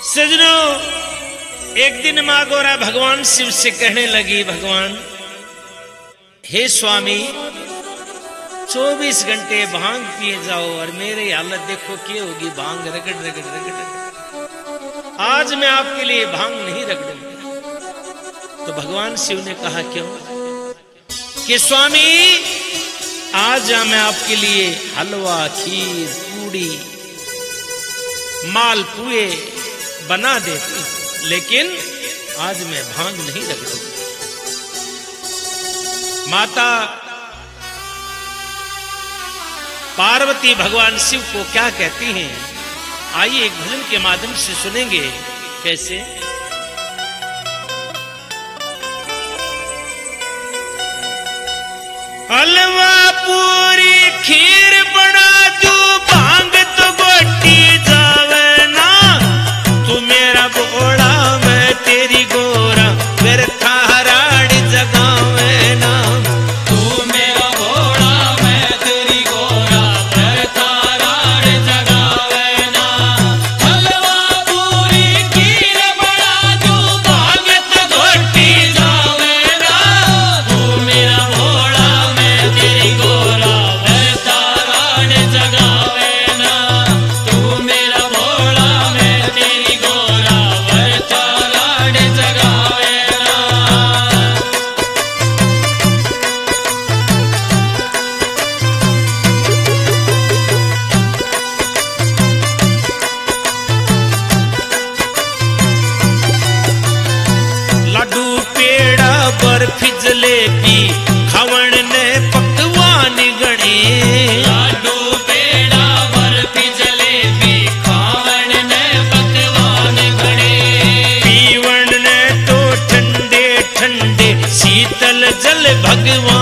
सजनों, एक दिन मां गौरा भगवान शिव से कहने लगी, भगवान हे स्वामी 24 घंटे भांग पिए जाओ और मेरी हालत देखो क्या होगी, भांग रगड़ रगड़ रगड़ रगड़। आज मैं आपके लिए भांग नहीं रगड़ूंगा। तो भगवान शिव ने कहा क्यों? कि स्वामी आज मैं आपके लिए हलवा, खीर, पूड़ी, मालपुए बना देती, लेकिन आज मैं भांग नहीं रगड़ूंगी। माता पार्वती भगवान शिव को क्या कहती हैं, आइए एक भजन के माध्यम से सुनेंगे। कैसे? हलवा पूरी खीर बना दू, भांग तो गोटी जावे ना, तू मेरा भोला मैं तेरी गोरा, फिर थाराड़ी जगावे ना। तू मेरा भोला मैं तेरी गोरा, फिर थाराड़ी जगावे ना। हलवा पूरी खीर बना दू, भांग तो गोटी जावे ना, तू मेरा भोला मैं तेरी गोरा, फिर थाराड़ी जगावे ना। तू मेरा भोला मैं तेरी गोरा, फिर थाराड़ी जगावे ना। लाडू पेड़ा बर्फी जलेबी खावण ने पकवान गणे, लाडू पेड़ा बर्फी जलेबी खावण ने पकवान गणे। पीवण ने तो ठंडे ठंडे शीतल जल भगवान